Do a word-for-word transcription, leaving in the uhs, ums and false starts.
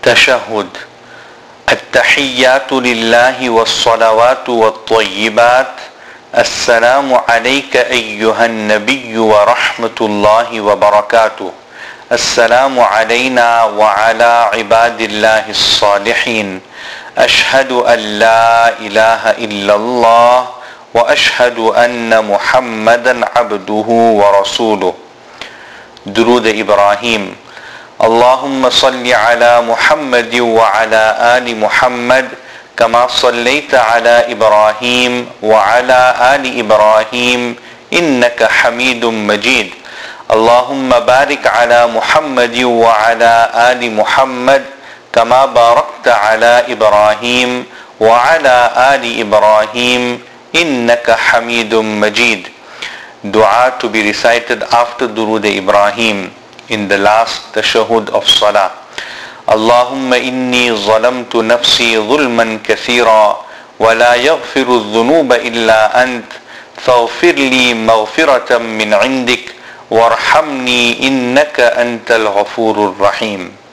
तशहुद। अत्तहिय्यातु लिल्लाहि वस्सलावातु वत्तय्यिबात। अस्सलामु अलैका अय्युहन नबिय्यु व रहमतुल्लाहि व बरकातुहु। अस्सलामु अलैना व अला इबादिल्लाहिस सालिहीन। अशहदु अल्ला इलाहा इल्लल्लाह व अशहदु अन्न मुहम्मदन अब्दुहु व रसूलुहु। दुरूद इब्राहीम। अल्लाहुम्मा सल्लि अला मुहम्मद व अला आलि मुहम्मद कमा सल्लैता अला इब्राहीम व अला आलि इब्राहीम इन्नका हमीदुम मजीद। अल्लाहुम्मा बारिक अला मुहम्मद व अला आलि मुहम्मद कमा बारकता अला इब्राहीम व अला आलि इब्राहीम इन्नका हमीदुम मजीद। Dua to be recited after Durood Ibrahim in the last tashahhud of Salah. Allahumma inni zalamtu nafsi zulman kathira wa la yaghfiru dhunuba illa ant faghfir li maghfiratan min indik warhamni innaka antal ghafurur rahim.